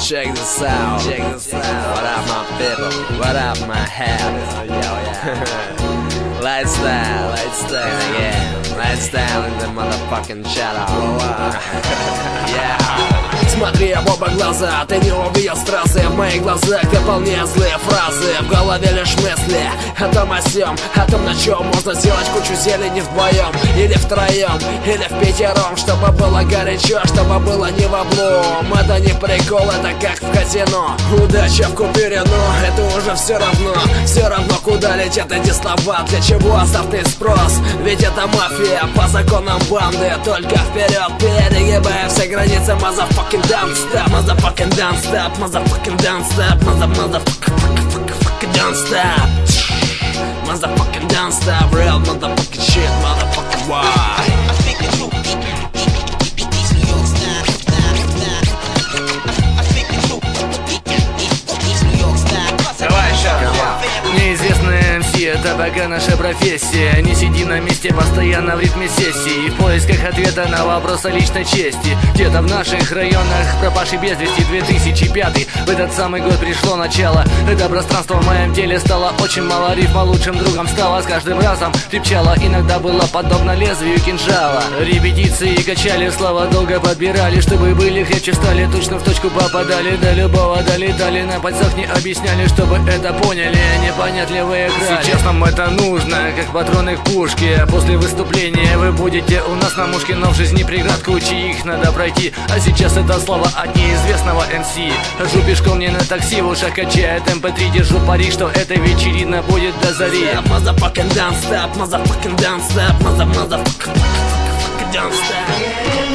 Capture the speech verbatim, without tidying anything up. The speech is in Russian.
check this out, check this out. What up my people, what up my habits, yo, yeah. Lifestyle, lifestyle, yeah. Lifestyle in the motherfucking shadow. Yeah. Смотри в оба глаза, ты не увидел страсы. В моих глазах ты вполне злые фразы. В голове лишь мысли о том о сём, о том, на чем можно сделать кучу зелени вдвоем, или втроем, или в пятером. Чтобы было горячо, чтобы было не в облом. Это не прикол, это как в казино. Удача в купюре, но это уже все равно. Все равно, куда летят эти слова. Для чего азартный спрос? Ведь это мафия по законам банды. Только вперед, перегибая все границы. Motherfucking don't stop, motherfucking don't stop, motherfucking don't stop, mother motherfucking fucking don't stop, motherfucking don't stop, real motherfucking shit, motherfucking why? Неизвестная эм си — это пока наша профессия. Не сиди на месте, постоянно в ритме сессии, в поисках ответа на вопрос о личной чести. Где-то в наших районах пропавший без вести две тысячи пятый. В этот самый год пришло начало. Это пространство в моем теле стало очень мало. Рифма лучшим другом стала, с каждым разом крепчало. Иногда было подобно лезвию кинжала. Репетиции качали, слова долго подбирали, чтобы были крепче, стали, точно в точку попадали. До любого долетали, на пальцах не объясняли, чтобы это поняли непонятливые крали. Сейчас нам это нужно, как патроны к пушке. После выступления вы будете у нас на мушке, но в жизни преград кучи, их надо пройти. А сейчас это слово от неизвестного эм си. Хожу пешком не на такси, в ушах качает эм пэ три. Держу пари, что эта вечерина будет до зари. Motherfucking don't stop, motherfucking don't stop, mother motherfucking don't stop.